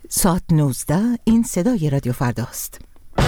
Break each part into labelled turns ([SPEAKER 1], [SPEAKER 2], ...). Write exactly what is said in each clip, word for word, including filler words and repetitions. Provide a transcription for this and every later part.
[SPEAKER 1] ساعت نوزده، این صدای رادیو فرداست.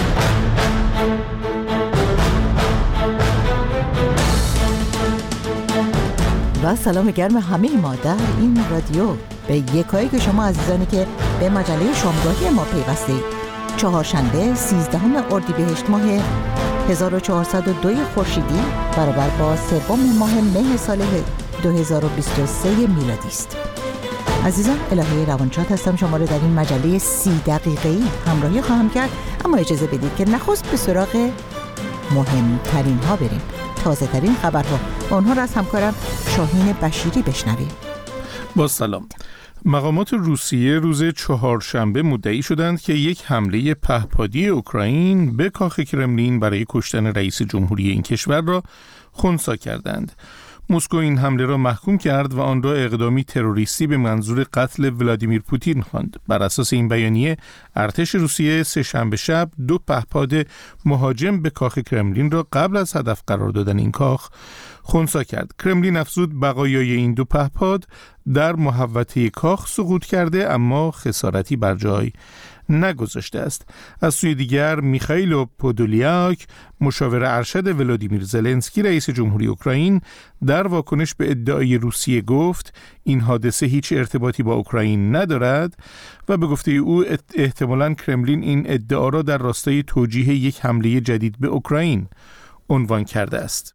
[SPEAKER 1] و سلام گرم همه ما در این رادیو به یکایی که شما عزیزانی که به مجله شامگاهی ما پیوستید. چهارشنبه سیزدهم اردیبهشت ماه هزار و چهارصد و دو خورشیدی برابر با سوم ماه مه سال دو هزار و بیست و سه میلادی است. عزیزان، الهه روانشاد هستم. شما رو در این مجله سی دقیقه‌ای همراهی خواهم کرد، اما اجازه بدید که نخست به سراغ مهمترین ها بریم. تازه ترین خبرها آنها را از همکارم شاهین بشیری بشنویم.
[SPEAKER 2] با سلام. مقامات روسیه روز چهارشنبه مدعی شدند که یک حمله پهپادی اوکراین به کاخ کرملین برای کشتن رئیس جمهوری این کشور را خنثی کردند. مسکو این حمله را محکوم کرد و آن را اقدامی تروریستی به منظور قتل ولادیمیر پوتین خواند. بر اساس این بیانیه، ارتش روسیه سه شنبه شب دو پهپاد مهاجم به کاخ کرملین را قبل از هدف قرار دادن این کاخ خنثی کرد. کرملین افزود بقایای این دو پهپاد در محوطه کاخ سقوط کرده، اما خسارتی بر جای نگذاشته است. از سوی دیگر میخائیل پودولیاک، مشاور ارشد ولادیمیر زلنسکی رئیس جمهوری اوکراین، در واکنش به ادعای روسیه گفت این حادثه هیچ ارتباطی با اوکراین ندارد و به گفته او احتمالاً کرملین این ادعا را در راستای توجیه یک حمله جدید به اوکراین عنوان کرده است.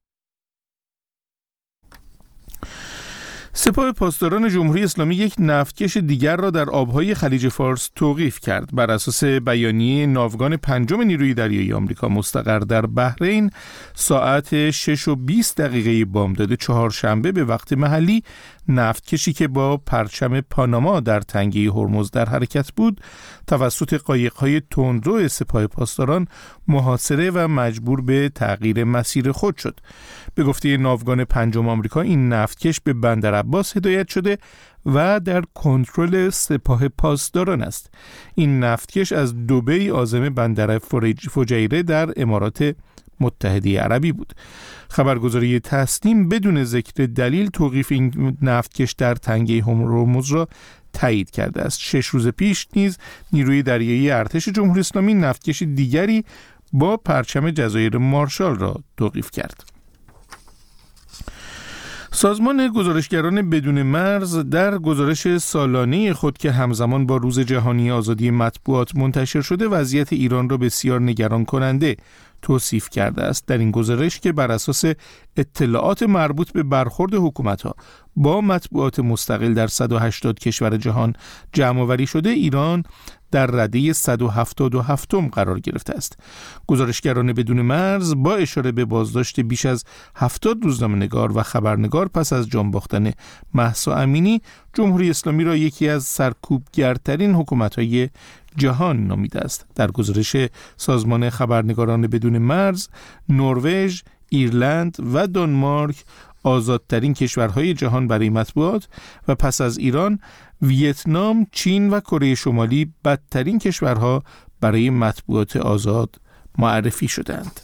[SPEAKER 2] سپاه پاسداران جمهوری اسلامی یک نفتکش دیگر را در آبهای خلیج فارس توقیف کرد. بر اساس بیانیه ناوگان پنجم نیروی دریایی آمریکا مستقر در بحرین، ساعت شش و بیست دقیقه بامداد چهارشنبه به وقت محلی، نفتکشی که با پرچم پاناما در تنگه هرمز در حرکت بود، توسط قایق‌های تندرو سپاه پاسداران محاصره و مجبور به تغییر مسیر خود شد. به گفته ناوگان پنجم آمریکا، این نفتکش به بندر عباس هدایت شده و در کنترل سپاه پاسداران است. این نفتکش از دبی عازم بندر فجیره در امارات متحده عربی بود. خبرگزاری تسنیم بدون ذکر دلیل توقیف این نفتکش در تنگه هرمز را تایید کرده است. شش روز پیش نیز نیروی دریایی ارتش جمهوری اسلامی نفتکش دیگری با پرچم جزایر مارشال را توقیف کرد. سازمان گزارشگران بدون مرز در گزارش سالانه خود که همزمان با روز جهانی آزادی مطبوعات منتشر شده، وضعیت ایران را بسیار نگران کننده توصیف کرده است. در این گزارش که بر اساس اطلاعات مربوط به برخورد حکومت‌ها با مطبوعات مستقل در صد و هشتاد کشور جهان جمع‌آوری شده، ایران در رده صد و هفتاد و هفتم قرار گرفته است. گزارشگران بدون مرز با اشاره به بازداشت بیش از هفتاد روزنامه‌نگار و خبرنگار پس از جان باختن مهسا امینی، جمهوری اسلامی را یکی از سرکوبگرترین حکومت‌های جهان نامیده است. در گزارش سازمان خبرنگاران بدون مرز، نروژ، ایرلند و دانمارک آزادترین کشورهای جهان برای مطبوعات و پس از ایران، ویتنام، چین و کره شمالی بدترین کشورها برای مطبوعات آزاد معرفی شدند.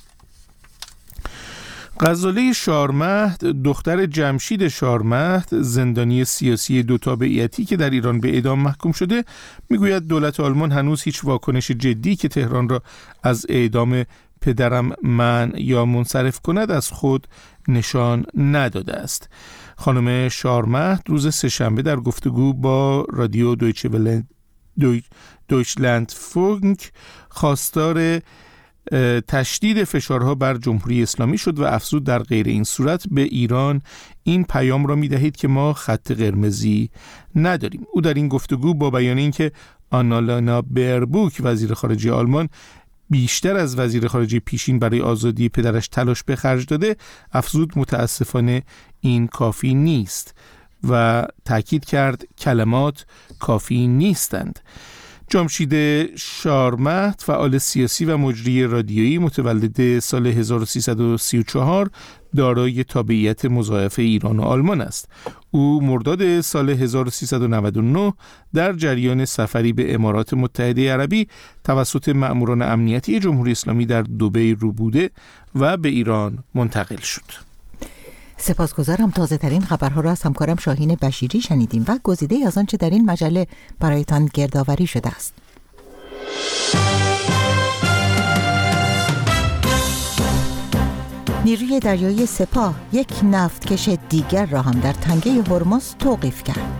[SPEAKER 2] غزاله شارمهد، دختر جمشید شارمهد، زندانی سیاسی دو تابعیتی که در ایران به اعدام محکوم شده، میگوید دولت آلمان هنوز هیچ واکنش جدی که تهران را از اعدام پدرم منع یا منصرف کند از خود نشان نداده است. خانم شارمهد روز سه‌شنبه در گفتگو با رادیو دویچه ولند دویچلند فونک خواستار تشدید فشارها بر جمهوری اسلامی شد و افزود در غیر این صورت به ایران این پیام را می دهید که ما خط قرمزی نداریم. او در این گفتگو با بیان اینکه آنالانا بربوک وزیر خارجه آلمان بیشتر از وزیر خارجه پیشین برای آزادی پدرش تلاش به خرج داده، افزود متاسفانه این کافی نیست و تاکید کرد کلمات کافی نیستند. جمشید شارمهد، فعال سیاسی و مجری رادیویی متولد سال هزار و سیصد و سی و چهار، دارای تابعیت مضاعف ایران و آلمان است. او مرداد سال هزار و سیصد و نود و نه در جریان سفری به امارات متحده عربی توسط مأموران امنیتی جمهوری اسلامی در دبی روبوده و به ایران منتقل شد.
[SPEAKER 1] سپاسگزارم. تازه ترین خبرها را از همکارم شاهین بشیری شنیدیم و گزیده از آنچه در این مجله برایتان گردآوری شده است. نیروی دریایی سپاه یک نفتکش دیگر را هم در تنگه هرمز توقیف کرد.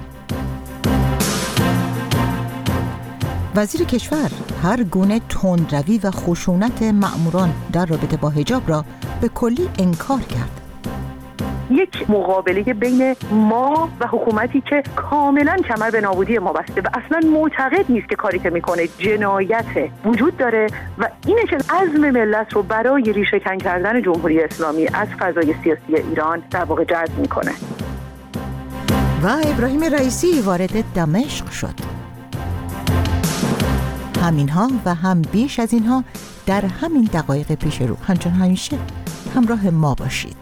[SPEAKER 1] وزیر کشور هر گونه تندروی و خشونت مأموران در رابطه با حجاب را به کلی انکار کرد.
[SPEAKER 3] یک مقابله بین ما و حکومتی که کاملا کمر به نابودی ما بسته و اصلا معتقد نیست که کاری که میکنه جنایت وجود داره و اینه که عزم ملت رو برای ریشه کن کردن جمهوری اسلامی از فضای سیاسی ایران در واقع جذب میکنه.
[SPEAKER 1] و ابراهیم رئیسی وارد دمشق شد. همینها و هم بیش از اینها در همین دقایق پیش رو. همچون همیشه همراه ما باشید.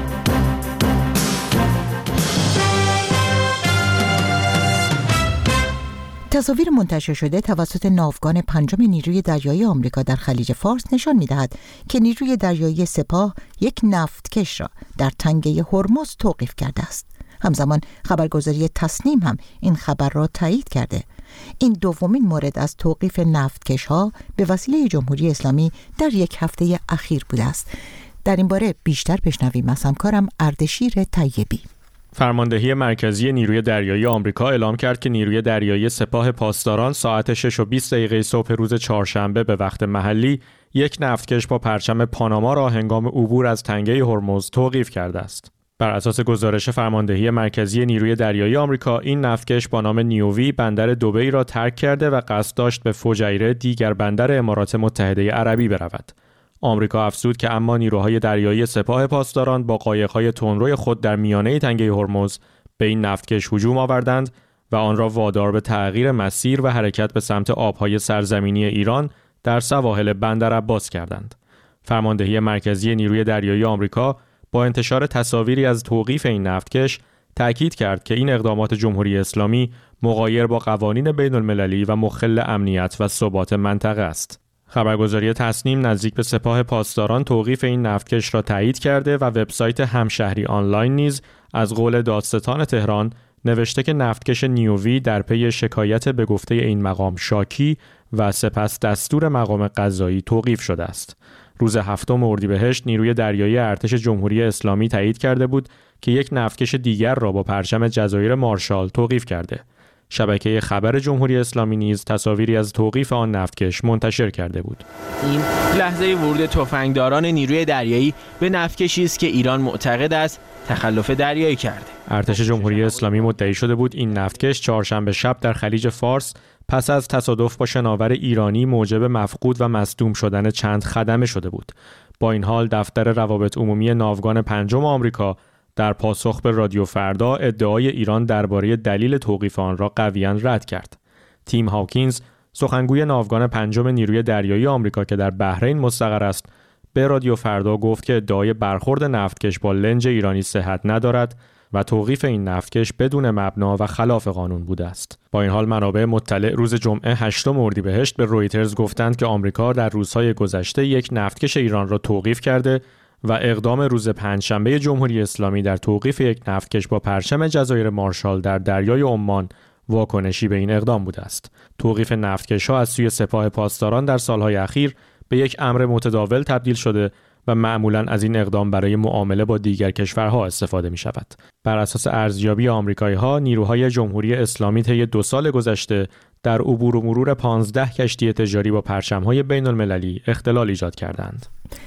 [SPEAKER 1] تصاویر منتشر شده توسط ناوگان پنجم نیروی دریایی آمریکا در خلیج فارس نشان می‌دهد که نیروی دریایی سپاه یک نفتکش را در تنگه هرمز توقیف کرده است. همزمان خبرگزاری تسنیم هم این خبر را تایید کرده. این دومین مورد از توقیف نفتکش‌ها به وسیله جمهوری اسلامی در یک هفته اخیر بوده است. در این باره بیشتر بشنویم از همکارم اردشیر طیبی.
[SPEAKER 4] فرماندهی مرکزی نیروی دریایی آمریکا اعلام کرد که نیروی دریایی سپاه پاسداران ساعت شش و بیست دقیقه صبح روز چهارشنبه به وقت محلی یک نفتکش با پرچم پاناما را هنگام عبور از تنگه هرمز توقیف کرده است. بر اساس گزارش فرماندهی مرکزی نیروی دریایی آمریکا، این نفتکش با نام نیووی بندر دبی را ترک کرده و قصد داشت به فجیره، دیگر بندر امارات متحده عربی برود. آمریکا افزود که اما نیروهای دریایی سپاه پاسداران با قایق‌های تندروی خود در میانه تنگه هرمز به این نفتکش هجوم آوردند و آن را وادار به تغییر مسیر و حرکت به سمت آبهای سرزمینی ایران در سواحل بندر عباس کردند. فرماندهی مرکزی نیروی دریایی آمریکا با انتشار تصاویری از توقیف این نفتکش تأکید کرد که این اقدامات جمهوری اسلامی مغایر با قوانین بین المللی و مخل امنیت و ثبات منطقه است. خبرگزاری تسنیم نزدیک به سپاه پاسداران توقیف این نفتکش را تایید کرده و وبسایت همشهری آنلاین نیز از قول دادستان تهران نوشته که نفتکش نیووی در پی شکایت به گفته این مقام شاکی و سپس دستور مقام قضایی توقیف شده است. روز هفتم اردیبهشت نیروی دریایی ارتش جمهوری اسلامی تایید کرده بود که یک نفتکش دیگر را با پرچم جزایر مارشال توقیف کرده. شبکه خبر جمهوری اسلامی نیز تصاویری از توقیف آن نفتکش منتشر کرده بود.
[SPEAKER 5] این لحظه ورود تفنگداران نیروی دریایی به نفتکشی است که ایران معتقد است تخلف دریایی کرده.
[SPEAKER 4] ارتش جمهوری اسلامی مدعی شده بود این نفتکش چهارشنبه شب در خلیج فارس پس از تصادف با شناور ایرانی موجب مفقود و مصدوم شدن چند خدمه شده بود. با این حال دفتر روابط عمومی ناوگان پنجم آمریکا در پاسخ به رادیو فردا ادعای ایران درباره دلیل توقیف آن را قویاً رد کرد. تیم هاکینز، سخنگوی ناوگان پنجم نیروی دریایی آمریکا که در بحرین مستقر است، به رادیو فردا گفت که ادعای برخورد نفتکش با لنج ایرانی صحت ندارد و توقیف این نفتکش بدون مبنا و خلاف قانون بوده است. با این حال منابع مطلع روز جمعه هشتم اردیبهشت به رویترز گفتند که آمریکا در روزهای گذشته یک نفتکش ایران را توقیف کرده و اقدام روز پنجشنبه جمهوری اسلامی در توقیف یک نفتکش با پرچم جزایر مارشال در دریای عمان واکنشی به این اقدام بوده است. توقیف نفتکش‌ها از سوی سپاه پاسداران در سالهای اخیر به یک امر متداول تبدیل شده و معمولاً از این اقدام برای معامله با دیگر کشورها استفاده می شود. بر اساس ارزیابی آمریکایی‌ها، نیروهای جمهوری اسلامی طی دو سال گذشته در عبور و مرور پانزده کشتی تجاری با پرچم‌های بین‌المللی اختلال ایجاد کردند.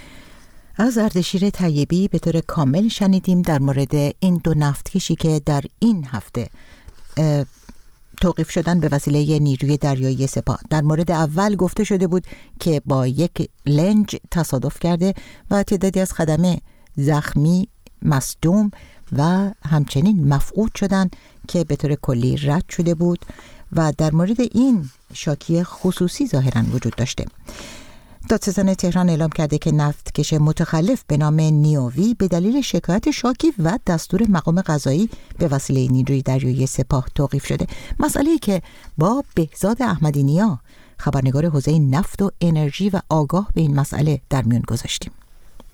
[SPEAKER 1] از اردشیر طیبی به طور کامل شنیدیم در مورد این دو نفتکشی که در این هفته توقیف شدن به وسیله نیروی دریایی سپاه. در مورد اول گفته شده بود که با یک لنج تصادف کرده و تعدادی از خدمه زخمی، مصدوم و همچنین مفقود شدند که به طور کلی رد شده بود و در مورد این شاکی خصوصی ظاهراً وجود داشته. دادستان تهران اعلام کرده که نفتکش متخلف به نام نیووی به دلیل شکایت شاکی و دستور مقام قضایی به وسیله نیروی دریایی سپاه توقیف شده. مسئله‌ای که با بهزاد احمدی نیا، خبرنگار حوزه نفت و انرژی و آگاه به این مسئله در میان گذاشتیم.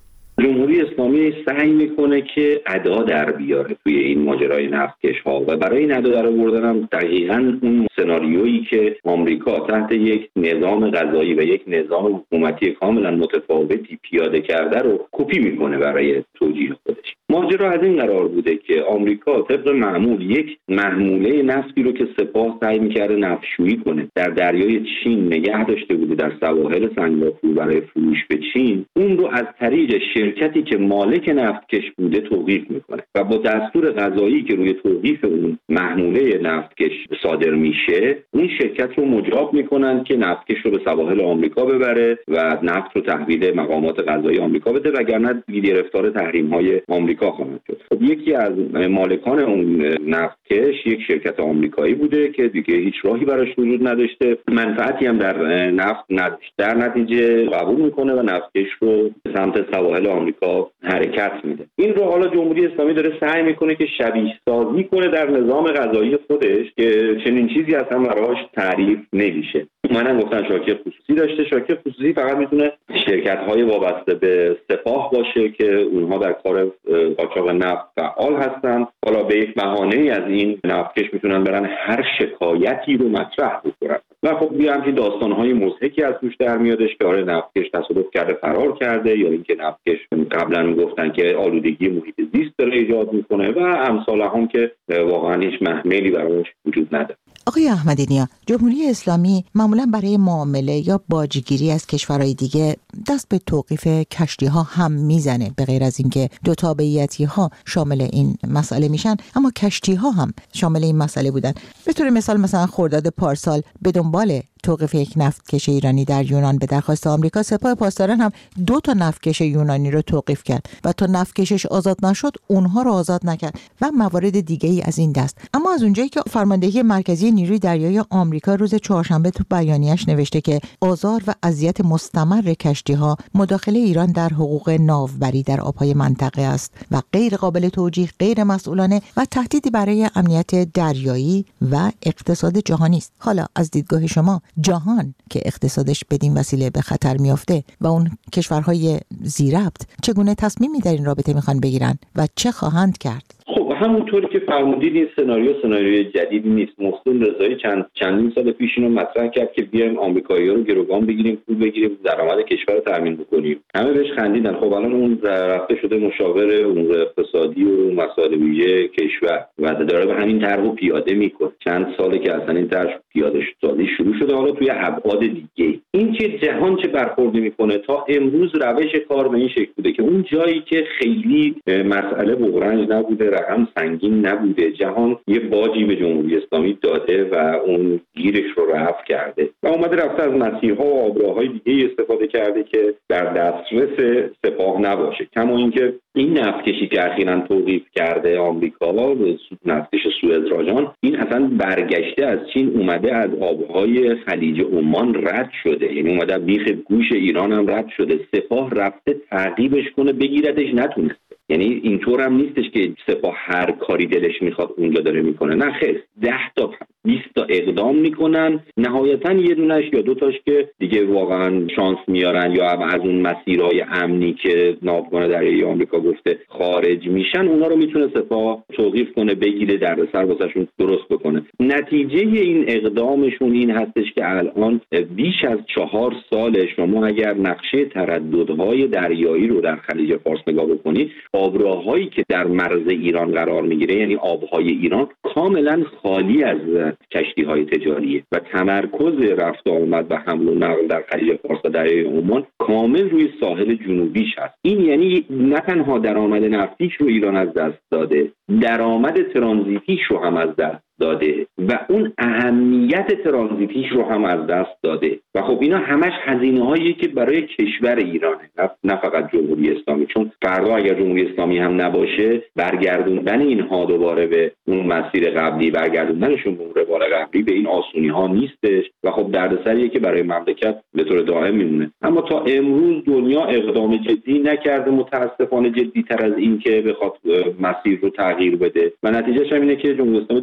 [SPEAKER 6] جمهوری اسلامی سعی میکنه که ادا در بیاره توی این ماجرای نفتکش ها و برای این ادا در آوردن هم دقیقاً اون سناریویی که آمریکا تحت یک نظام قضایی و یک نظام حکومتی کاملا متفاوتی پیاده کرده رو کپی میکنه برای توجیه خودش. ماجرا از این قرار بوده که آمریکا طبق معمول یک محموله نفتی رو که سپاه سعی می‌کرده نفتشویی کنه در دریای چین نگه داشته بوده در سواحل سنگاپور برای فروش به چین، اون رو از طریق شرکتی که مالک نفتکش بوده توقیف میکنه و با دستور قضایی که روی توقیف اون محموله نفتکش صادر میشه اون شرکت رو مجاب میکنن که نفتکش رو به سواحل آمریکا ببره و نفت رو تحویل مقامات قضایی آمریکا بده، وگرنه گرفتار تحریم‌های آمریکا خواهد شد. خب یکی از مالکان اون نفتکش یک شرکت آمریکایی بوده که دیگه هیچ راهی براش وجود نداشته، منفعتی هم در نفت نداشت، در نتیجه قبول میکنه و نفتکش رو سمت سواحل آمریکا حرکت میده. این رو حالا جمهوری اسلامی داره سعی میکنه که شبیه سازی کنه در نظام قضایی خودش که چنین چیزی اصلا براش تعریف نمیشه. منم گفتن شاکی خصوصی داشته، شاکی خصوصی فقط میتونه شرکت‌های وابسته به سپاه باشه که اونها در کار قاچاق نفت فعال هستن. حالا به یک بهانه‌ای از این نفتکش میتونن برن هر شکایتی رو مطرح بکنن و خب یه همچین داستان‌های مضحکی از توش در میادش که آره نفتکش تصادف کرده فرار کرده یا اینکه نفتکش قبلا میگفتن که آلودگی محیط زیست داره ایجاد میکنه و امثال هم که واقعا هیچ محملی براش وجود نداره.
[SPEAKER 1] آقای احمدی نیا، جمهوری اسلامی معمولا برای معامله یا باجگیری از کشورهای دیگه دست به توقیف کشتی‌ها هم میزنه، به غیر از اینکه دو تابعیتی‌ها شامل این مسئله میشن اما کشتی‌ها هم شامل این مسئله بودن. به طور مثال مثلا خرداد پارسال به دنبال توقیف یک نفتکش ایرانی در یونان به درخواست آمریکا سپاه پاسداران هم دو تا نفتکش یونانی رو توقیف کرد و تا نفتکشش آزاد نشد اونها رو آزاد نکرد و موارد دیگه ای از این دست. اما از اونجایی که فرماندهی مرکزی نیروی دریایی آمریکا روز چهارشنبه تو بیانیه‌اش نوشته که آزار و اذیت مستمر کشتی‌ها مداخله ایران در حقوق ناوبری در آب‌های منطقه است و غیر قابل توجیه، غیر مسئولانه و تهدیدی برای امنیت دریایی و اقتصاد جهانی است. حالا از دیدگاه شما جهان که اقتصادش بدین وسیله به خطر میافته و اون کشورهای ذی‌ربط چگونه تصمیمی در این رابطه میخوان بگیرن و چه خواهند کرد؟
[SPEAKER 6] خب همونطوری که فرمودید این سناریو سناریوی جدیدی نیست. محسن رضایی چند چندین سال پیش اینو مطرح کرد که بیایم آمریکایی‌ها رو گروگان بگیریم، پول بگیریم، درآمد کشور رو تامین بکنیم. همه بهش خندیدن. خب الان اون رفته شده مشاور امور اقتصادی و مسائل ویژه کشور و داره به همین طرح پیاده میکنه. چند ساله که اصلا این طرح پیاده شده شروع شده، حالا توی ابعاد دیگه. این که جهان چه برخوردی میکنه تا امروز روش کار به این شکل بوده که اون جایی که خیلی مسئله بغرنج نبوده، رقم سنگین نبوده، جهان یه باجی به جمهوری اسلامی داده و اون گیرش رو رفع کرده و اومده رفته از مسیرها و آبراهای دیگه استفاده کرده که در دسترس سپاه نباشه. کما اینکه این نفتکشی که اخیراً توقیف کرده آمریکا، نفتکش سوئز راجان، این اصلا برگشته از چین اومده از آبهای خلیج عمان رد شده، یعنی اومده بیخ گوش ایران هم رد شده. سپاه رفته تعقیبش کنه بگیردش، نتونسته. یعنی اینطور هم نیستش که سپاه هر کاری دلش میخواد اونجا داره میکنه، نه خیر، ده تا بیست تا اقدام میکنن، نهایتا یه دونش یا دوتاش که دیگه واقعا شانس میارن یا از اون مسیرهای امنی که ناوگان دریایی آمریکا گفته خارج میشن، اونا رو میتونه سپاه توقیف کنه، بگیره، دردسر واسهشون درست بکنه. نتیجه این اقدامشون این هستش که الان بیش از چهار سال شما اگر نقشه ترددهای دریایی رو در خلیج فارس نگاه بکنید، آبراهایی که در مرز ایران قرار میگیره، یعنی آبهای ایران، کاملا خالی از کشتی‌های تجاریه و تمرکز رفت و آمد و حمل و نقل در خلیج فارس و دریای عمان کامل روی ساحل جنوبیش هست. این یعنی نه تنها درآمد نفتیش رو ایران از دست داده، درآمد ترانزیتیش رو هم از دست داده و اون اهمیت ترانزیتیش رو هم از دست داده و خب اینا همش هزینه‌هایی که برای کشور ایرانه، نه فقط جمهوری اسلامی. چون فردا اگر جمهوری اسلامی هم نباشه، برگردوندن اینها دوباره به اون مسیر قبلی، برگردوندنشون به اون روال قبلی به این آسونی‌ها نیستش و خب دردسریه که برای مملکت به طور دائم میمونه. اما تا امروز دنیا اقدام جدی نکرده، متاسفانه جدی‌تر از این که بخواد مسیر رو تغییر بده و نتیجهش هم اینه که جمهوری اسلامی داره ادامه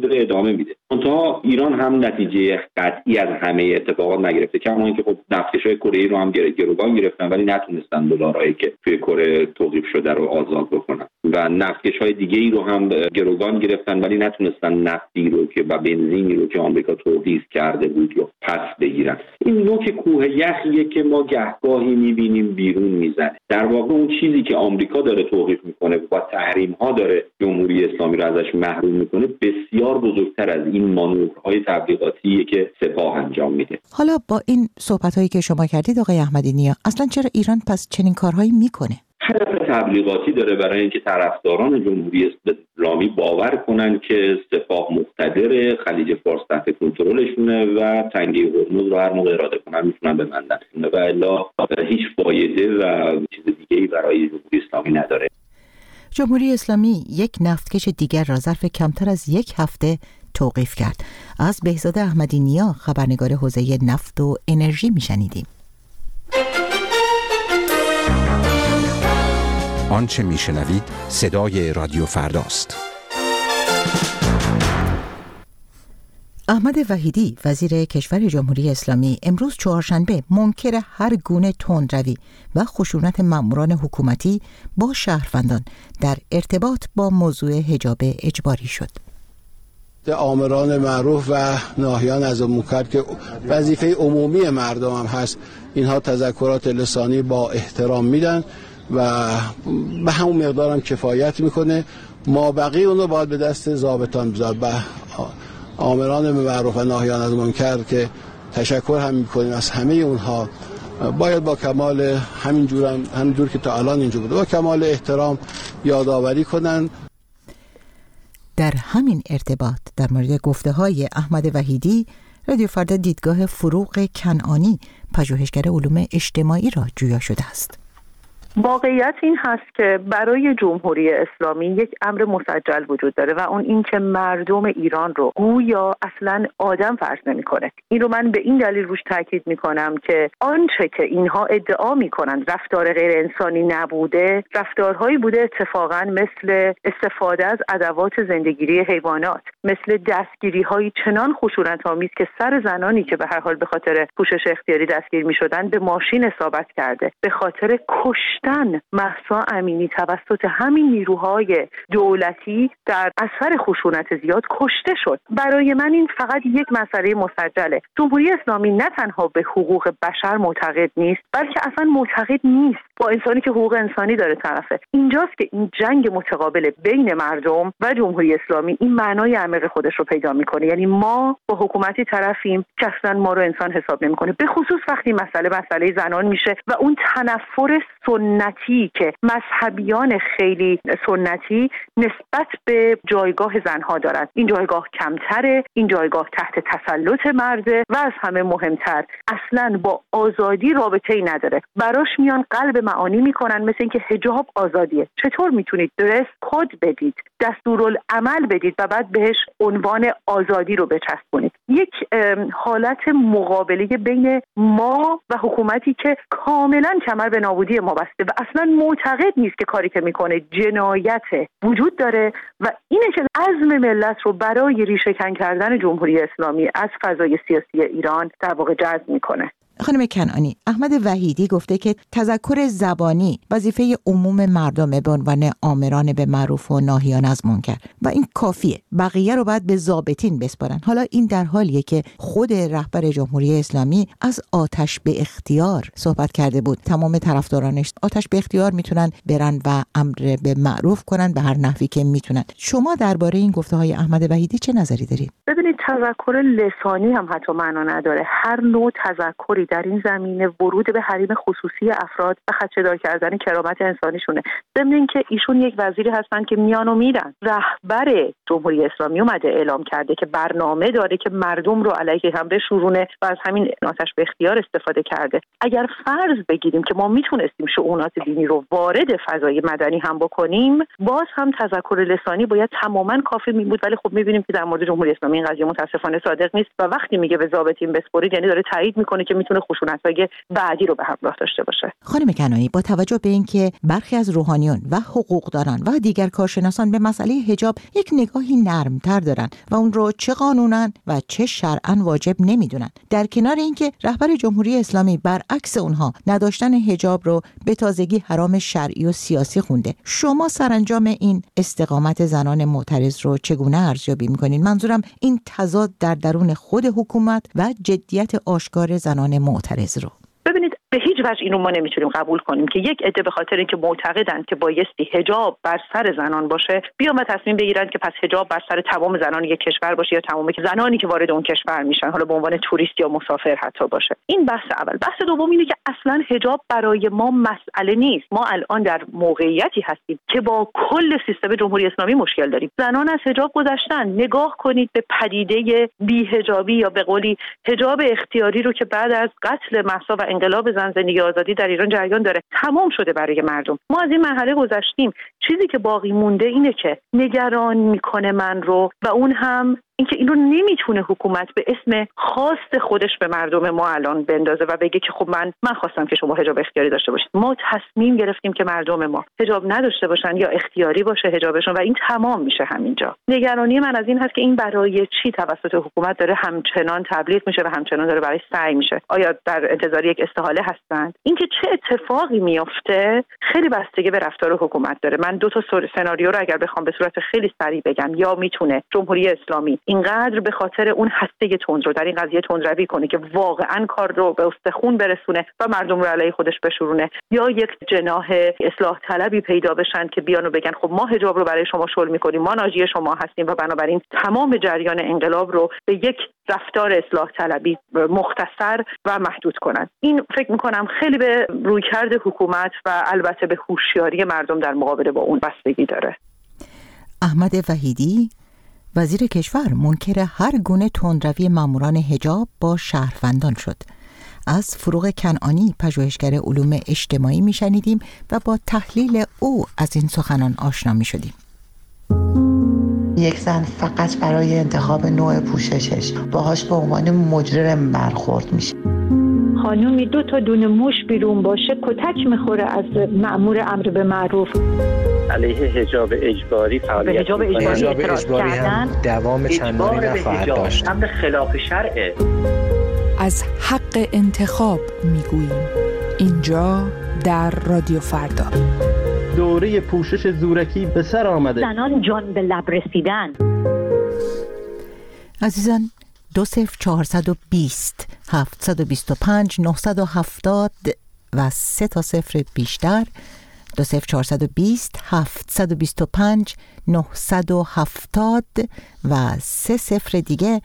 [SPEAKER 6] ادامه میده. منتها ایران هم نتیجه قطعی از همه اتفاقات نگرفته، کما اینکه خب نفتکش‌های کره‌ای رو هم گروگان گرفتن ولی نتونستن دلارایی که توی کره توقیف شده رو آزاد بکنن و نفتکش‌های دیگه‌ای رو هم گروگان گرفتن ولی نتونستن نفتی رو که و بنزینی رو که آمریکا توقیف کرده بود رو پس بگیرن. این نوک کوه یخیه که ما گهگاهی می‌بینیم بیرون میزنه. در واقع اون چیزی که آمریکا داره توقیف میکنه و تحریم‌ها داره جمهوری اسلامی رو ازش محروم میکنه بسیار بزرگتر از این مانورهای تبلیغاتیه که سپاه انجام میده.
[SPEAKER 1] حالا با این صحبت‌هایی که شما کردید آقای احمدی نیا، اصلا چرا ایران پس چنین کارهایی میکنه؟
[SPEAKER 6] هدف تبلیغاتی داره برای اینکه طرفداران جمهوری اسلامی باور کنن که سپاه مقتدر، خلیج فارس تحت کنترلشونه و تنگه هرمز رو هر موقع اراده کنن میتونن ببندن و الا هیچ فایده و چیز دیگه‌ای برای جمهوری اسلامی نداره.
[SPEAKER 1] جمهوری اسلامی یک نفتکش دیگر را ظرف کمتر از یک هفته توقیف کرد. از بهزاد احمدی نیا، خبرنگار حوزه نفت و انرژی میشنیدیم.
[SPEAKER 7] آنچه میشنوید صدای رادیو فرداست.
[SPEAKER 1] احمد وحیدی، وزیر کشور جمهوری اسلامی، امروز چهارشنبه منکر هر گونه تندروی و خشونت ماموران حکومتی با شهروندان در ارتباط با موضوع حجاب اجباری شد.
[SPEAKER 8] آمران معروف و ناهیان از منکر که وظیفه عمومی مردم هم هست، اینها تذکرات لسانی با احترام میدن و به همون مقدار هم کفایت میکنه. ما بقیه اونو باید به دست ضابطان بذار. به آمران معروف و ناهیان از منکر که تشکر هم میکنیم از همه اونها، باید با کمال همین جور هم همین جور که تا الان اینجا بوده با کمال احترام یادآوری کنن.
[SPEAKER 1] در همین ارتباط در مورد گفته‌های احمد وحیدی، رادیو فردا دیدگاه فروغ کنعانی، پژوهشگر علوم اجتماعی را جویا شده است.
[SPEAKER 3] واقعیت این هست که برای جمهوری اسلامی یک امر مسجل وجود داره و اون این که مردم ایران رو گویا اصلا آدم فرض نمی‌کنه. این رو من به این دلیل روش تاکید می‌کنم که آنچه که اینها ادعا می‌کنند رفتار غیر انسانی نبوده، رفتارهایی بوده اتفاقا مثل استفاده از ادوات زندگیری حیوانات، مثل دستگیری‌های چنان خشونت‌آمیز که سر زنانی که به هر حال به خاطر پوشش اختیاری دستگیر می‌شدن به ماشین اصابت کرده، به خاطر کش مهسا امینی توسط همین نیروهای دولتی در اثر خشونت زیاد کشته شد. برای من این فقط یک مسئله مسجله. جمهوری اسلامی نه تنها به حقوق بشر معتقد نیست، بلکه اصلا معتقد نیست با انسانی که حقوق انسانی داره طرفه. اینجاست که این جنگ متقابل بین مردم و جمهوری اسلامی این معنای عمیق خودش رو پیدا میکنه. یعنی ما با حکومتی طرفیم که اصلا ما رو انسان حساب نمیکنه، به خصوص وقتی مسئله مسئله زنان میشه و اون تنفر سنتی که مذهبیان خیلی سنتی نسبت به جایگاه زنها دارند. این جایگاه کمتره، این جایگاه تحت تسلط مرده و از همه مهمتر اصلا با آزادی رابطه‌ای نداره. براش میان قلب معانی میکنن، مثل اینکه حجاب آزادیه. چطور میتونید درس کد بدید، دستورالعمل بدید و بعد بهش عنوان آزادی رو بچسبونید؟ یک حالت مقابله بین ما و حکومتی که کاملا کمر به نابودی ما بسته و اصلا معتقد نیست که کاری که میکنه جنایت وجود داره و اینه که عزم ملت رو برای ریشه‌کن کردن جمهوری اسلامی از فضای سیاسی ایران در واقع جذب میکنه.
[SPEAKER 1] خانم کنعانی، احمد وحیدی گفته که تذکر زبانی وظیفه عموم مردمه به عنوان آمران به معروف و ناهیان از منکر و این کافیه، بقیه رو باید به ضابطین بسپارن. حالا این در حالیه که خود رهبر جمهوری اسلامی از آتش به اختیار صحبت کرده بود. تمام طرفدارانش آتش به اختیار میتونن برن و امر به معروف کنن به هر نحوی که میتونن. شما درباره این گفته‌های احمد وحیدی چه نظری دارید؟
[SPEAKER 3] ببینید، تذکر لسانی هم حتی معنا نداره. هر نوع تذکری در این زمینه ورود به حریم خصوصی افراد و خدشه‌دار کردن کرامت انسانیشونه. ضمن اینکه ایشون یک وزیری هستن که میان و میرن. رهبر جمهوری اسلامی اومده اعلام کرده که برنامه داره که مردم رو علیه هم بشورونه و از همین آتش به اختیار استفاده کرده. اگر فرض بگیریم که ما میتونستیم شؤونات دینی رو وارد فضای مدنی هم بکنیم، باز هم تذکر لسانی باید تماما کافی می بود. ولی خب میبینیم که در مورد جمهوری اسلامی این قضیه متاسفانه صادق نیست و وقتی میگه به ضابطین بسپرید، یعنی داره تایید میکنه که میتونه نتونه خشونت‌های بعدی رو به همراه داشته باشه.
[SPEAKER 1] خانم کنایی، با توجه به اینکه برخی از روحانیون و حقوقدانان و دیگر کارشناسان به مسئله حجاب یک نگاهی نرمتر دارن و اون رو چه قانونا و چه شرعاً واجب نمیدونن، در کنار اینکه رهبر جمهوری اسلامی برعکس اونها نداشتن حجاب رو به تازگی حرام شرعی و سیاسی خونده، شما سرانجام این استقامت زنان معترض رو چگونه ارزیابی میکنین؟ منظورم این تضاد در درون خود حکومت و جدیت آشکار زنان معترض رو.
[SPEAKER 3] ببینید، به هیچ وجه اینو ما نمیتونیم قبول کنیم که یک عده به خاطر اینکه معتقدند که بایستی حجاب بر سر زنان باشه بیان و تصمیم بگیرن که پس حجاب بر سر تمام زنان یک کشور باشه یا تمام زنانی که وارد اون کشور میشن، حالا به عنوان توریست یا مسافر حتی باشه. این بحث اول. بحث دوم اینه که اصلا حجاب برای ما مسئله نیست. ما الان در موقعیتی هستیم که با کل سیستم جمهوری اسلامی مشکل داریم. زنان از حجاب گذشتن. نگاه کنید به پدیده بی‌حجابی یا به قولی حجاب اختیاری رو که بعد از قتل مهسا و انقلاب زن زندگی آزادی در ایران جریان داره، تمام شده برای مردم. ما از این مرحله گذشتیم. چیزی که باقی مونده اینه که نگران میکنه من رو و اون هم اینکه اینو نمیتونه حکومت به اسم خواست خودش به مردم ما الان بندازه و بگه که خب من من خواستم که شما حجاب اختیاری داشته باشید. ما تصمیم گرفتیم که مردم ما حجاب نداشته باشن یا اختیاری باشه حجابشون و این تمام میشه همینجا. نگرانی من از این هست که این برای چی توسط حکومت داره همچنان تبلیغ میشه و همچنان داره برای سعی میشه. آیا در انتظار یک استحاله هستند؟ اینکه چه اتفاقی میفته خیلی بستگی به رفتار حکومت داره. من دو تا سناریو رو اگر بخوام به صورت خیلی سریع بگم، یا میتونه جمهوری اسلامی اینقدر به خاطر اون هسته تندرو در این قضیه تندروی کنه که واقعا کار رو به استخون برسونه و مردم رو علیه خودش بشورونه، یا یک جناح اصلاح طلبی پیدا بشن که بیان و بگن خب ما حجاب رو برای شما شل می‌کنیم، ما ناجی شما هستیم و بنابراین تمام جریان انقلاب رو به یک رفتار اصلاح طلبی مختصر و محدود کنن. این فکر می‌کنم خیلی به رویکرد حکومت و البته به هوشیاری مردم در مقابله با اون بستگی داره.
[SPEAKER 1] احمد وحیدی، وزیر کشور، منکر هر گونه تندروی ماموران حجاب با شهروندان شد. از فروغ کنعانی، پژوهشگر علوم اجتماعی میشنیدیم و با تحلیل او از این سخنان آشنا میشدیم.
[SPEAKER 9] یک زن فقط برای انتخاب نوع پوششش باهاش به عنوان مجرم برخورد میشه.
[SPEAKER 10] خانومی دو تا دونه موش بیرون باشه کتک میخوره از مأمور امر به معروف.
[SPEAKER 11] علیه حجاب اجباری فعالیت
[SPEAKER 3] حجاب اجباری,
[SPEAKER 11] حجاب
[SPEAKER 3] اجباری
[SPEAKER 11] هم دوام چندانی نخواهد داشت.
[SPEAKER 3] امر خلاف شرعه.
[SPEAKER 12] از حق انتخاب میگوییم اینجا در رادیو فردا.
[SPEAKER 13] دوره پوشش زورکی به سر آمده.
[SPEAKER 10] زنان جان به لب رسیدن.
[SPEAKER 1] عزیزان، دو صفر چهارصد و بیست هفتصد و بیست و پنج نهصد و هفتاد و سه تا صفر بیشتر، دو صفر چهارصد و بیست هفتصد و بیست و پنج نهصد و هفتاد و سه صفر دیگه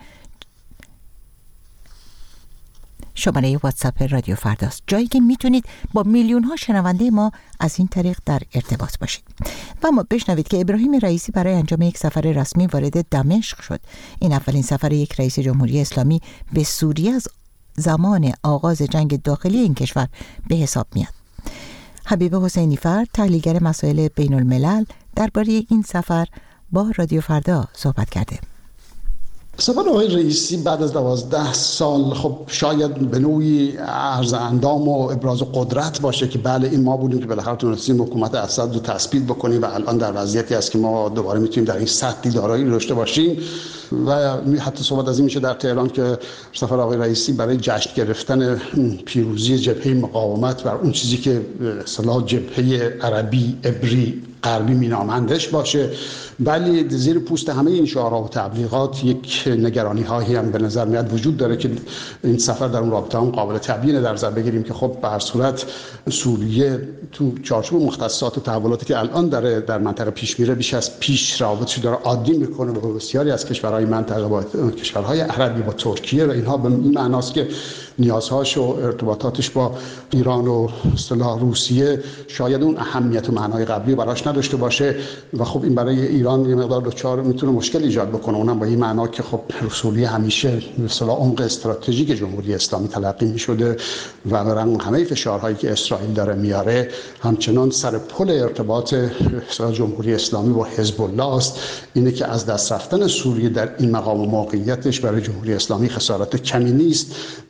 [SPEAKER 1] شماره واتساپ رادیو فرداست، جایی که میتونید با میلیون ها شنونده ما از این طریق در ارتباط باشید. و ما بشنوید که ابراهیم رئیسی برای انجام یک سفر رسمی وارد دمشق شد. این اولین سفر یک رئیس جمهوری اسلامی به سوریه از زمان آغاز جنگ داخلی این کشور به حساب میاد. حبیب حسینی فرد، تحلیلگر مسائل بین الملل، درباره این سفر با رادیو فردا صحبت کرده.
[SPEAKER 14] سفر آقای رئیسی بعد از دوازده سال خب شاید به نوعی عرض اندام و ابراز قدرت باشه که بله این ما بودیم که بالاخره تونستیم حکومت اسد رو تثبیت بکنیم و الان در وضعیتی است که ما دوباره میتونیم در این سطح دارایی داشته باشیم. و حتی صحبت از این میشه در تهران که سفر آقای رئیسی برای جشن گرفتن پیروزی جبهه مقاومت بر اون چیزی که اصطلاح جبهه عربی عبری غربی مینامندش باشه. ولی زیر پوست همه این شعارها و تبلیغات یک نگرانی هایی هم به نظر میاد وجود داره که این سفر در اون رابطه هم قابل تبیین در نظر بگیریم که خب به هر صورت سوریه تو چارچوب مختصات و تحولاتی که الان داره در منطقه پیش میره بیش از پیش رابطه‌اش داره عادی میکنه با بسیاری از کشورهای منطقه، با کشورهای عربی، با ترکیه، و اینها به این معناست که نیازهاش و ارتباطاتش با ایران و اصطلاح روسیه شاید اون اهمیت و معنای قبلی براش نداشته باشه و خب این برای ایران یه مقدار دچار میتونه مشکل ایجاد بکنه، اونم با این معنا که خب رسولی همیشه به اصطلاح عمق استراتژیک جمهوری اسلامی تلقی میشده و برای همه فشارهایی که اسرائیل داره میاره همچنان سر پل ارتباط اصطلاح جمهوری اسلامی با حزب الله است. اینه که از دست رفتن سوریه در این مقام و موقعیتش برای جمهوری اسلامی خسارت کمی نیست. در این حال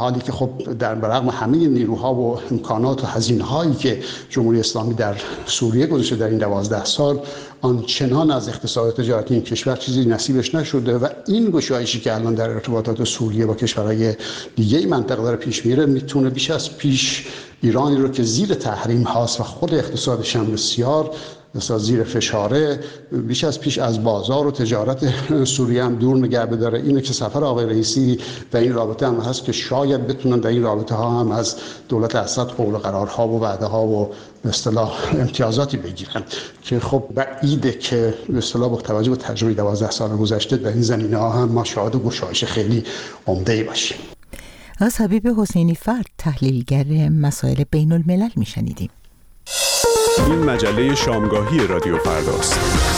[SPEAKER 14] حالی که خب در برغم همه نیروها و امکانات و هزینه‌هایی که جمهوری اسلامی در سوریه گذاشته در این دوازده سال، آنچنان از اقتصاد تجارتی این کشور چیزی نصیبش نشده و این گشایشی که الان در ارتباطات سوریه با کشورهای دیگه این منطقه داره پیش میره میتونه بیش از پیش ایرانی رو که زیر تحریم هاست و خود اقتصادش هم بسیار مثلا زیر فشاره، بیش از پیش از بازار و تجارت سوریه هم دور نگه بداره. اینه که سفر آقای رئیسی در این رابطه هم هست که شاید بتونن در این رابطه ها هم از دولت اسد قول و قرارها و وعده ها و به اصطلاح امتیازاتی بگیرن که خب بعیده که به اصطلاح با توجه به تجربه دوازده سال گذشته در این زمینه ها هم ما شاهد گشایش خیلی عمده‌ای باشیم.
[SPEAKER 1] از حبیب حسینی فرد، تحلیلگر مسائل بین الملل میشنیدیم.
[SPEAKER 15] این مجله شامگاهی رادیو فرداست.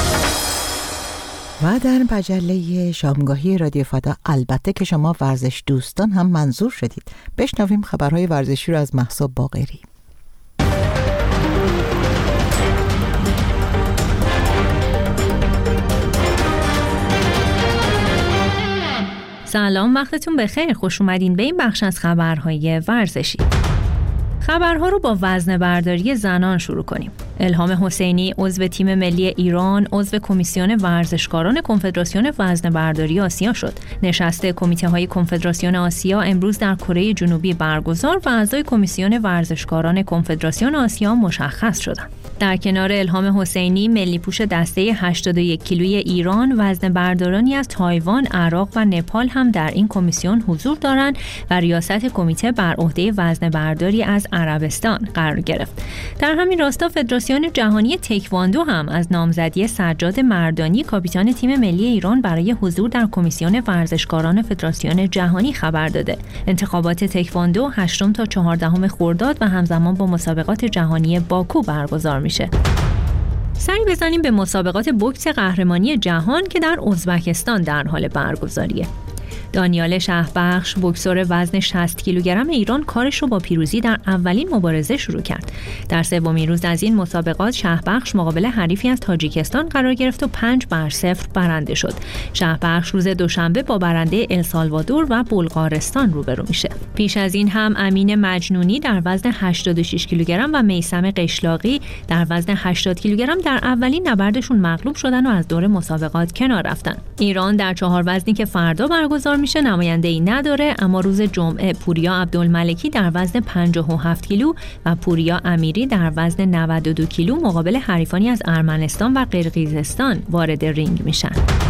[SPEAKER 1] و در مجله شامگاهی رادیو فردا البته که شما ورزش دوستان هم منظور شدید. بشنویم خبرهای ورزشی رو از مهسا باقری.
[SPEAKER 16] سلام، وقتتون بخیر. خوش اومدین به این بخش از خبرهای ورزشی. خبرها رو با وزنه برداری زنان شروع کنیم. الهام حسینی عضو تیم ملی ایران عضو کمیسیون ورزشکاران کنفدراسیون وزنه برداری آسیا شد. نشست کمیته های کنفدراسیون آسیا امروز در کره جنوبی برگزار و اعضای کمیسیون ورزشکاران کنفدراسیون آسیا مشخص شدند. در کنار الهام حسینی، ملی پوش دسته هشتاد و یک کیلویی ایران، وزنه بردارانی از تایوان، عراق و نپال هم در این کمیسیون حضور دارند و ریاست کمیته بر عهده وزنه برداری از عربستان قرار گرفت. در همین راستا فدراسیون جهانی تکواندو هم از نامزدی سجاد مردانی کاپیتان تیم ملی ایران برای حضور در کمیسیون ورزشکاران فدراسیون جهانی خبر داده. انتخابات تکواندو هشتم تا چهاردهم خرداد و همزمان با مسابقات جهانی باکو برگزار میشه. سری بزنیم به مسابقات بوکس قهرمانی جهان که در ازبکستان در حال برگزاریه. دانیال شهبخش، بوکسور وزن شصت کیلوگرم ایران، کارش رو با پیروزی در اولین مبارزه شروع کرد. در سومین روز از این مسابقات شهبخش مقابل حریفی از تاجیکستان قرار گرفت و پنج بر صفر برنده شد. شهبخش روز دوشنبه با برنده السالوادور و بلغارستان روبرو میشه. پیش از این هم امین مجنونی در وزن هشتاد و شش کیلوگرم و میثم قشلاقی در وزن هشتاد کیلوگرم در اولین نبردشون مغلوب شدن و از دور مسابقات کنار رفتن. ایران در چهار وزنی که فردا برگزار میشه نماینده‌ای نداره، اما روز جمعه پوریا عبدالملکی در وزن پنجاه و هفت کیلو و پوریا امیری در وزن نود و دو کیلو مقابل حریفانی از ارمنستان و قرقیزستان وارد رینگ میشن.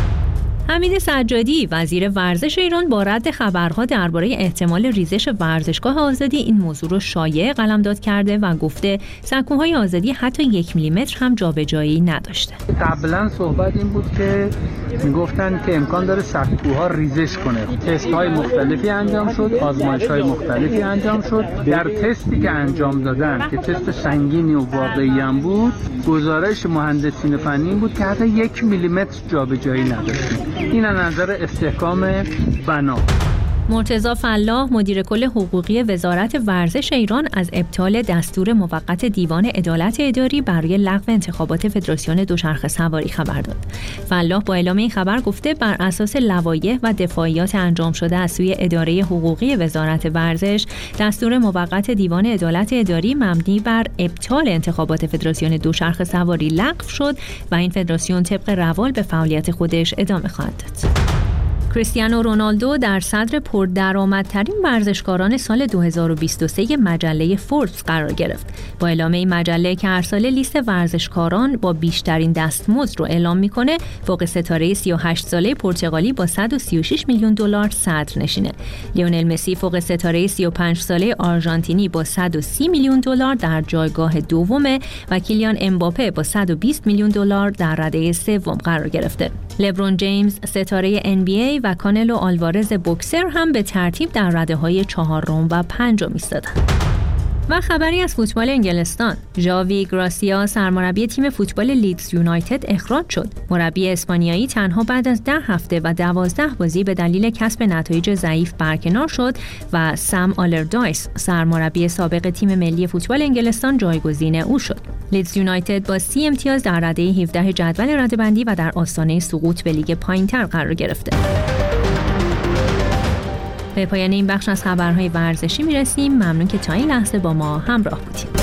[SPEAKER 16] حمید سجادی وزیر ورزش ایران با رد خبرها درباره احتمال ریزش ورزشگاه آزادی این موضوع رو شایع قلمداد کرده و گفته سکوهای آزادی حتی یک میلیمتر هم جابجایی نداشته.
[SPEAKER 17] قبلا صحبت این بود که میگفتن که امکان داره سکوها ریزش کنه. تست‌های مختلفی انجام شد، آزمایش‌های مختلفی انجام شد. در تستی که انجام دادن که تست سنگینی و واقعی هم بود، گزارش مهندسین فنی بود که حتی یک میلیمتر جابجایی نداشت. این از نظر استحکام بنا.
[SPEAKER 16] مرتضی فلاح مدیر کل حقوقی وزارت ورزش ایران از ابطال دستور موقت دیوان عدالت اداری برای لغو انتخابات فدراسیون دوچرخه سواری خبر داد. فلاح با اعلام این خبر گفته بر اساس لوایح و دفاعیات انجام شده از سوی اداره حقوقی وزارت ورزش، دستور موقت دیوان عدالت اداری مبنی بر ابطال انتخابات فدراسیون دوچرخه سواری لغو شد و این فدراسیون طبق روال به فعالیت خودش ادامه خواهد داد. کریستیانو رونالدو در صدر پردرآمدترین ورزشکاران سال دو هزار و بیست و سه مجله فوربس قرار گرفت. با اعلام این مجله که هر ساله لیست ورزشکاران با بیشترین دستمزد رو اعلام میکنه، فوق ستاره سی و هشت ساله پرتغالی با صد و سی و شش میلیون دلار صدر نشینه. لیونل مسی فوق ستاره سی و پنج ساله آرژانتینی با صد و سی میلیون دلار در جایگاه دومه و کیلیان امباپه با صد و بیست میلیون دلار در رده سوم قرار گرفته. لبرون جیمز ستاره ان بی ای و کانلو آلوارز بوکسر هم به ترتیب در رده‌های چهارم و پنجم ایستادند. و خبری از فوتبال انگلستان. ژاوی گراسیا سرمربی تیم فوتبال لیدز یونایتد اخراج شد. مربی اسپانیایی تنها بعد از ده هفته و دوازده بازی به دلیل کسب نتایج ضعیف برکنار شد و سم آلردایس سرمربی سابق تیم ملی فوتبال انگلستان جایگزین او شد. لیدز یونایتد با سی امتیاز در رده هفدهم جدول رده‌بندی و در آستانه سقوط به لیگ پایین‌تر قرار گرفته. به پایان این بخش از خبرهای ورزشی میرسیم. ممنون که تا این لحظه با ما همراه بودید.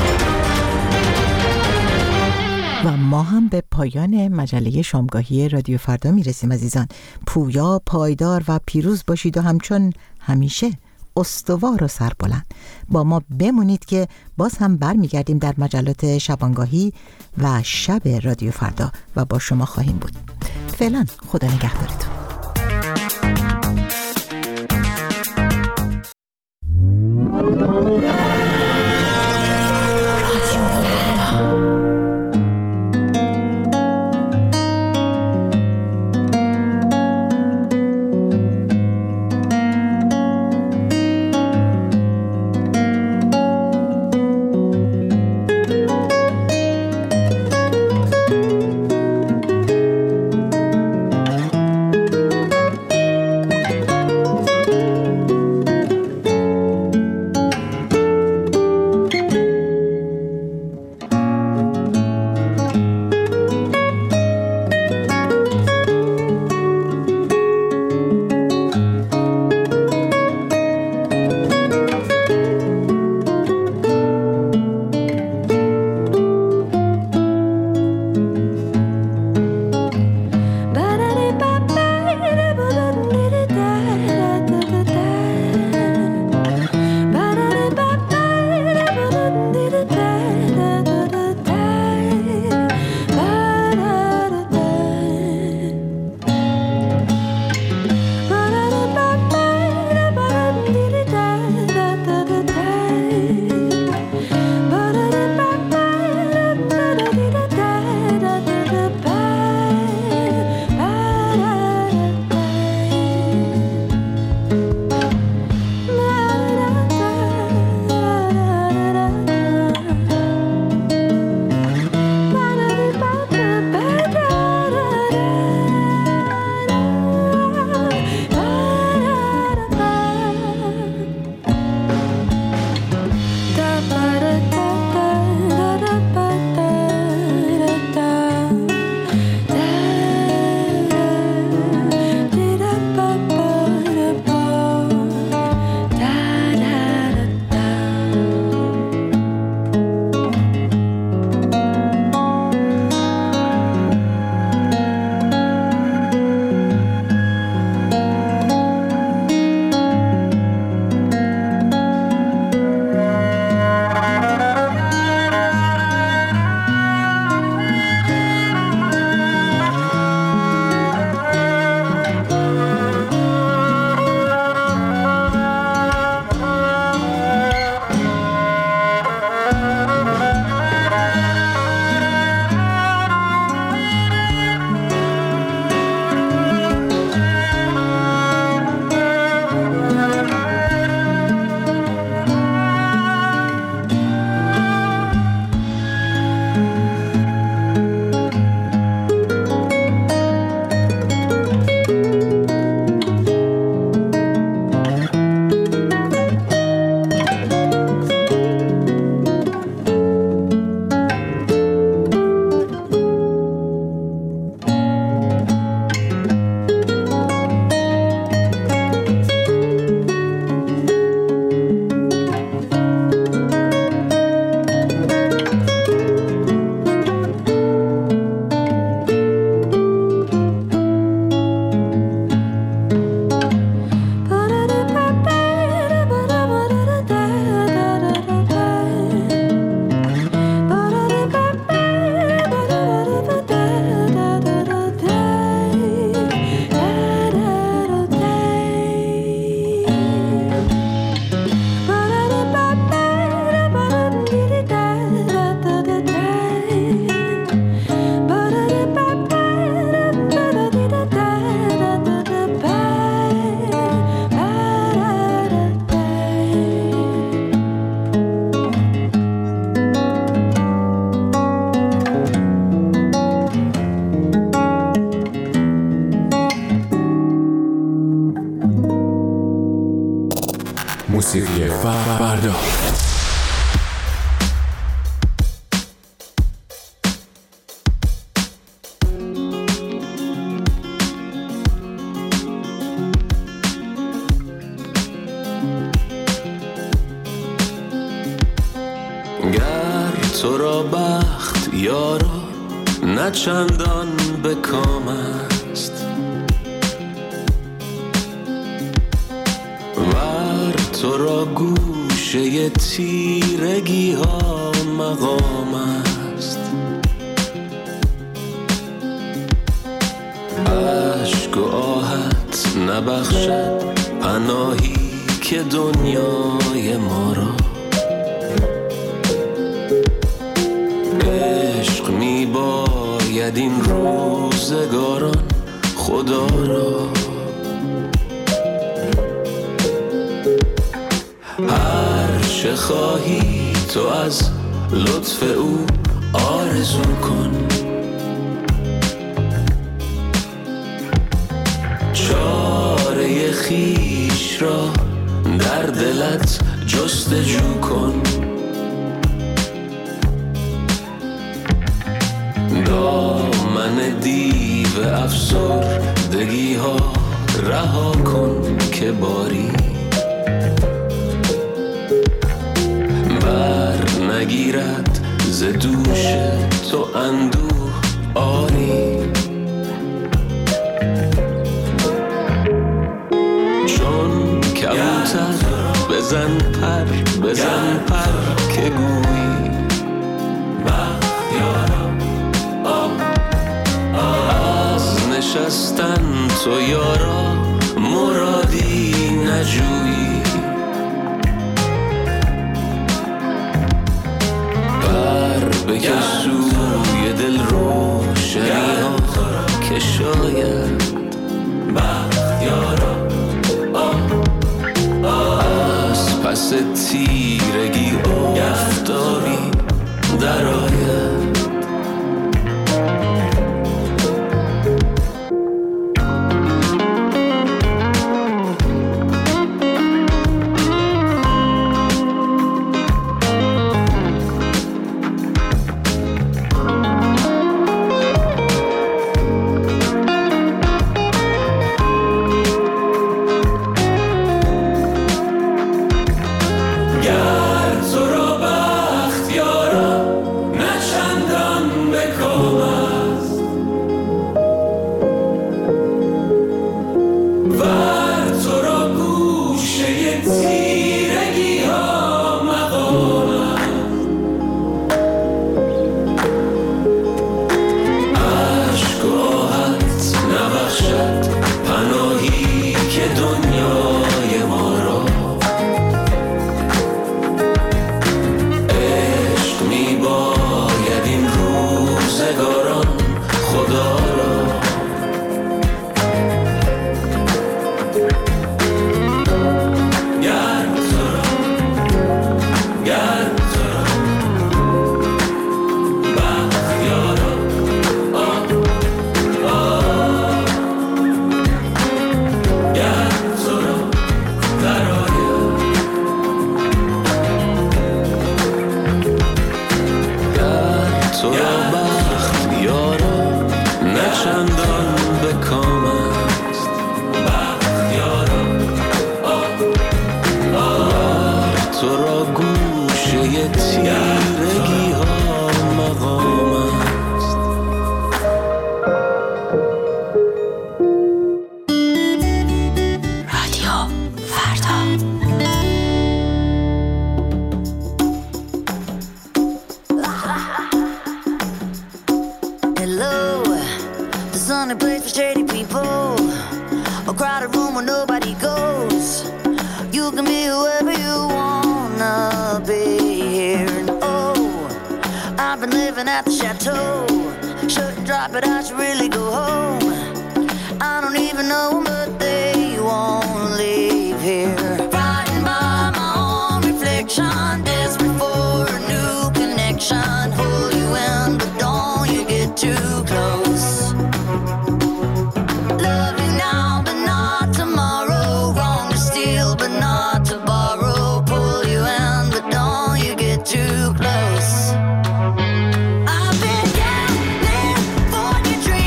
[SPEAKER 1] و ما هم به پایان مجله شامگاهی رادیو فردا میرسیم عزیزان. پویا، پایدار و پیروز باشید و همچون همیشه استوار و سربلند. با ما بمونید که باز هم برمیگردیم در مجلات شبانگاهی و شب رادیو فردا و با شما خواهیم بود. فعلا خدا نگهدارتون.
[SPEAKER 18] موسیقی فردا.
[SPEAKER 19] گر تو را بخت یارا نه چندان به کام است، ور تو را گوشه تیرگی ها مقام است. عشق و آهت نبخشد پناهی که دنیای ما را، عشق می باید این روزگاران خدا را. هر چه خواهی تو از لطف او آرزو کن، چاره خویش را در دلت جستجو کن. دامن دیو افسردگی ها رها کن که باری بر نگیرد ز دوش تو اندوه آری. چون کبوتر بزن پر بزن پر که گویی بختیارا از نشستن تو یارا مرادی نجویی. بر بکش سوی دل روشنی ها که شاید بختیارا از پس تیرگی آفتابی در آید.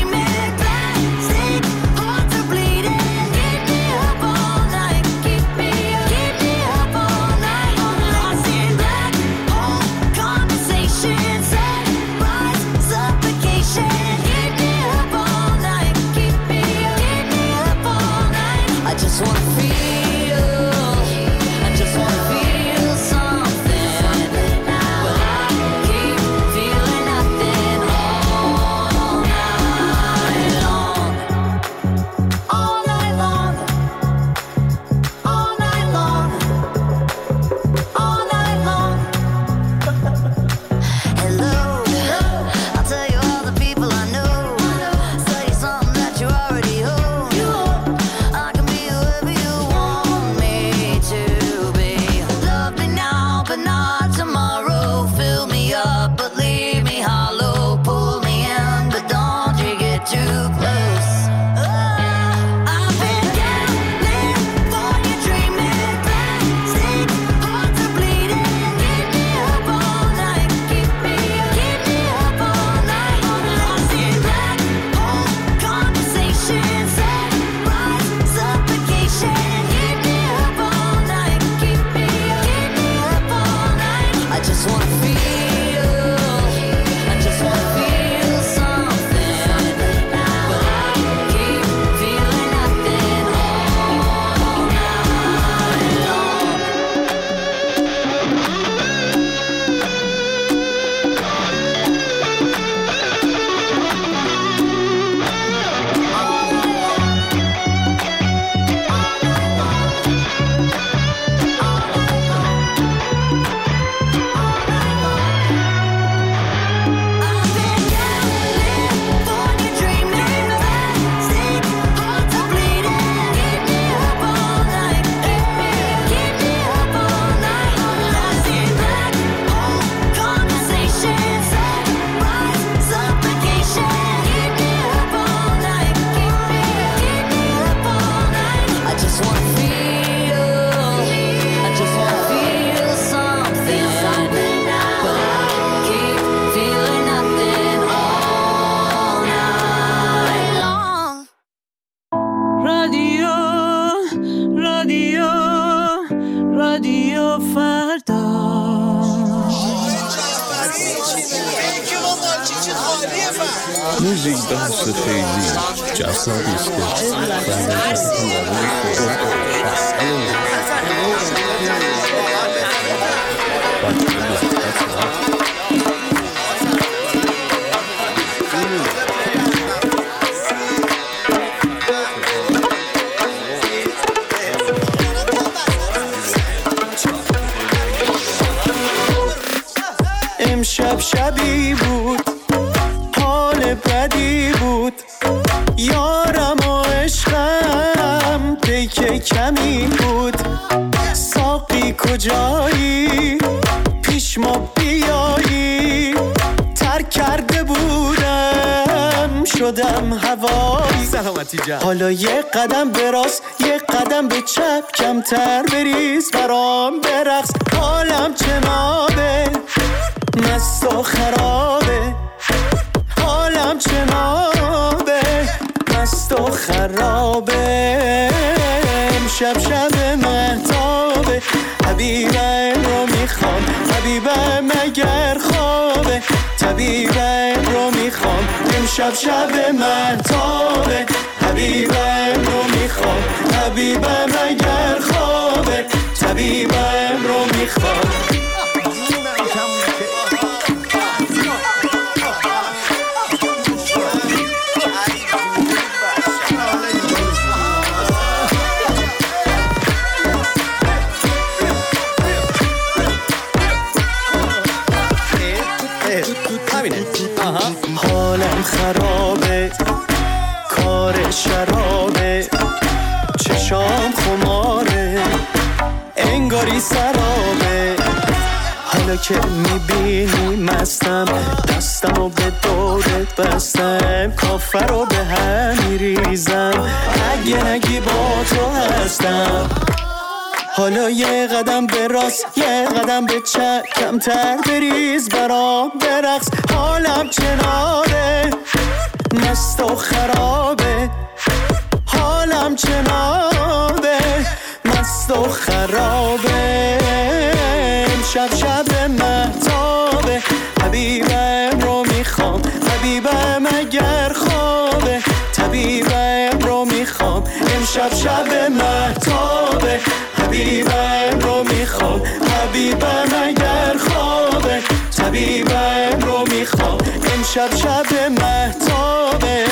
[SPEAKER 20] Keep me
[SPEAKER 19] موزیک بحث خیلی جذابی است
[SPEAKER 20] امشب شبی بود حال بدی بود یارم و عشقم پیک کمی بود ساقی کجایی پیش ما بیایی ترک کرده بودم شدم هوایی سلامتی جان حالا یه قدم به راست یه قدم به چپ کمتر بریز برام برقص حالم چنابه مست و خرابه حالم چنابه مست و خرابه امشب شب مهتابه حبیبم رو میخوام حبیبم اگر خوابه طبیبم رو میخوام امشب شب مهتابه حبیبم رو میخوام حبیبم اگر خوابه طبیبم رو میخوام حالم خرابه کار شرابه چشام خماره انگاری سرابه حالا که میبینی مستم دستمو به دورت بستم کافر رو به هم میریزم اگه نگی با تو هستم حالا یه قدم به راست یه قدم به چپ کمتر بریز برام برقص حالم چناره مست و خرابه حالم چنابه مست و خرابه امشب شب مهتابه حبیبم رو میخوام حبیبم اگر خوابه طبیبم رو میخوام امشب شب مهتابه حبیبم رو میخوام حبیبم اگر خوابه طبیبم رو میخوام امشب شب مهتابه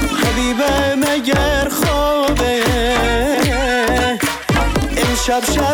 [SPEAKER 20] حبیبم اگر خوابه امشب شب